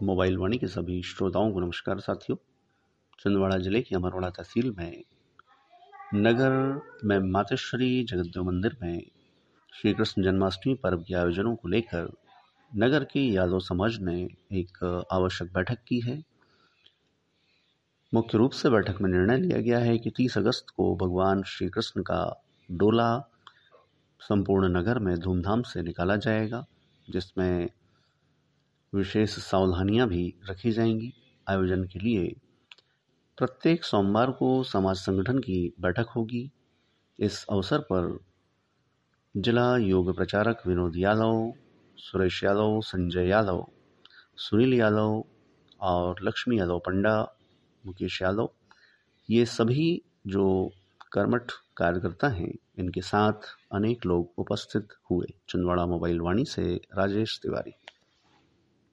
Mobile वाणी के सभी श्रोताओं को नमस्कार साथियों। छिंदवाड़ा जिले की अमरवाड़ा तहसील में नगर में मातेश्वरी जगतदेव मंदिर में श्री कृष्ण जन्माष्टमी पर्व के आयोजनों को लेकर नगर के यादव समाज ने एक आवश्यक बैठक की है। मुख्य रूप से बैठक में निर्णय लिया गया है कि 30 अगस्त को भगवान श्री कृष्ण का डोला संपूर्ण नगर में धूमधाम से निकाला जाएगा, जिसमें विशेष सावधानियां भी रखी जाएंगी। आयोजन के लिए प्रत्येक सोमवार को समाज संगठन की बैठक होगी। इस अवसर पर जिला योग प्रचारक विनोद यादव, सुरेश यादव, संजय यादव, सुनील यादव और लक्ष्मी यादव पंडा, मुकेश यादव, ये सभी जो कर्मठ कार्यकर्ता हैं, इनके साथ अनेक लोग उपस्थित हुए। छिंदवाड़ा मोबाइल वाणी से राजेश तिवारी।